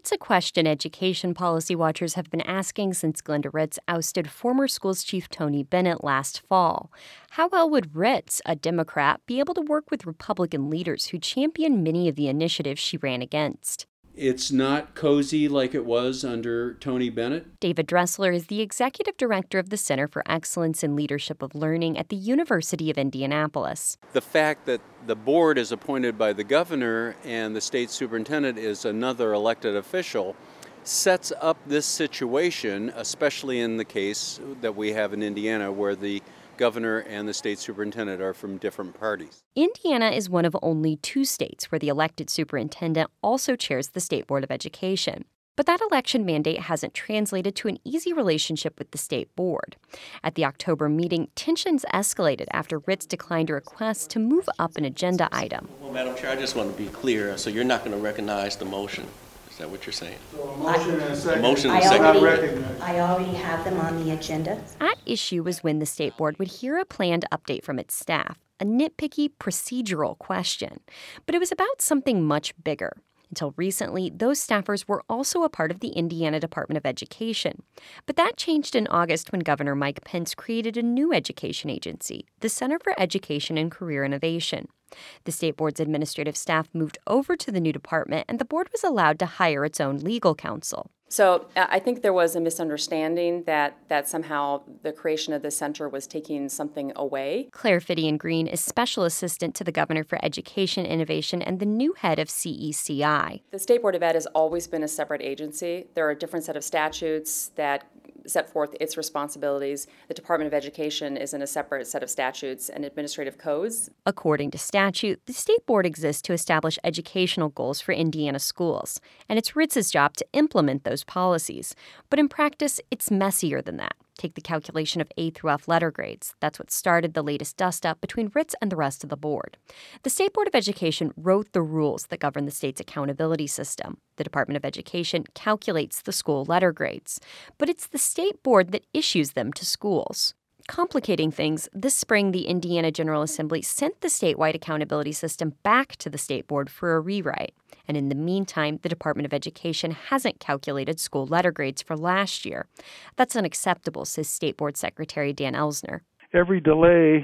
It's a question education policy watchers have been asking since Glenda Ritz ousted former schools chief Tony Bennett last fall. How well would Ritz, a Democrat, be able to work with Republican leaders who championed many of the initiatives she ran against? It's not cozy like it was under Tony Bennett. David Dressler is the executive director of the Center for Excellence in Leadership of Learning at the University of Indianapolis. The fact that the board is appointed by the governor and the state superintendent is another elected official sets up this situation, especially in the case that we have in Indiana where the governor and the state superintendent are from different parties. Indiana is one of only 2 states where the elected superintendent also chairs the State Board of Education. But that election mandate hasn't translated to an easy relationship with the state board. At the October meeting, tensions escalated after Ritz declined a request to move up an agenda item. Well, Madam Chair, I just want to be clear. So you're not going to recognize the motion. Is that what you're saying? So a motion and a second. Motion and a second. I already have them on the agenda. At issue was when the state board would hear a planned update from its staff, a nitpicky procedural question. But it was about something much bigger. Until recently, those staffers were also a part of the Indiana Department of Education. But that changed in August when Governor Mike Pence created a new education agency, the Center for Education and Career Innovation. The state board's administrative staff moved over to the new department, and the board was allowed to hire its own legal counsel. So I think there was a misunderstanding that somehow the creation of the center was taking something away. Claire Fidian-Green is Special Assistant to the Governor for Education Innovation and the new head of CECI. The State Board of Ed has always been a separate agency. There are a different set of statutes that set forth its responsibilities. The Department of Education is in a separate set of statutes and administrative codes. According to statute, the state board exists to establish educational goals for Indiana schools, and it's Ritz's job to implement those policies. But in practice, it's messier than that. Take the calculation of A through F letter grades. That's what started the latest dust-up between Ritz and the rest of the board. The State Board of Education wrote the rules that govern the state's accountability system. The Department of Education calculates the school letter grades. But it's the state board that issues them to schools. Complicating things, this spring the Indiana General Assembly sent the statewide accountability system back to the state board for a rewrite. And in the meantime, the Department of Education hasn't calculated school letter grades for last year. That's unacceptable, says State Board Secretary Dan Elsner. Every delay,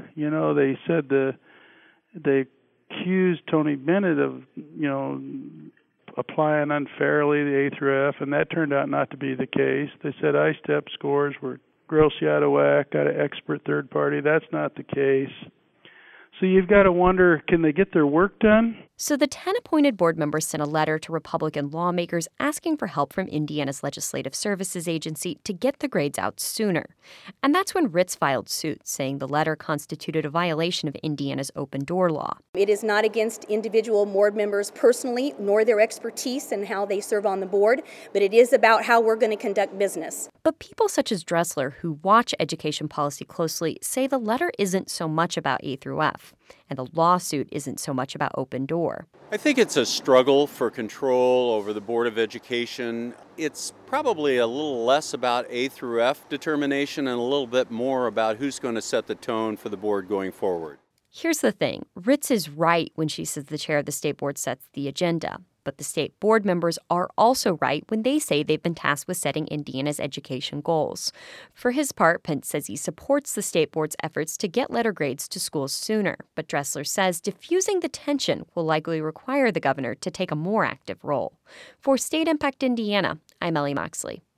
they said they accused Tony Bennett of, applying unfairly the A through F, and that turned out not to be the case. They said ISTEP scores were grossly out of whack, got an expert third party. That's not the case. So you've got to wonder, can they get their work done? So the 10 appointed board members sent a letter to Republican lawmakers asking for help from Indiana's Legislative Services Agency to get the grades out sooner. And that's when Ritz filed suit, saying the letter constituted a violation of Indiana's open door law. It is not against individual board members personally, nor their expertise and how they serve on the board, but it is about how we're going to conduct business. But people such as Dressler, who watch education policy closely, say the letter isn't so much about A through F, and the lawsuit isn't so much about open door. I think it's a struggle for control over the Board of Education. It's probably a little less about A through F determination and a little bit more about who's going to set the tone for the board going forward. Here's the thing. Ritz is right when she says the chair of the state board sets the agenda. But the state board members are also right when they say they've been tasked with setting Indiana's education goals. For his part, Pence says he supports the state board's efforts to get letter grades to schools sooner. But Dressler says diffusing the tension will likely require the governor to take a more active role. For State Impact Indiana, I'm Ellie Moxley.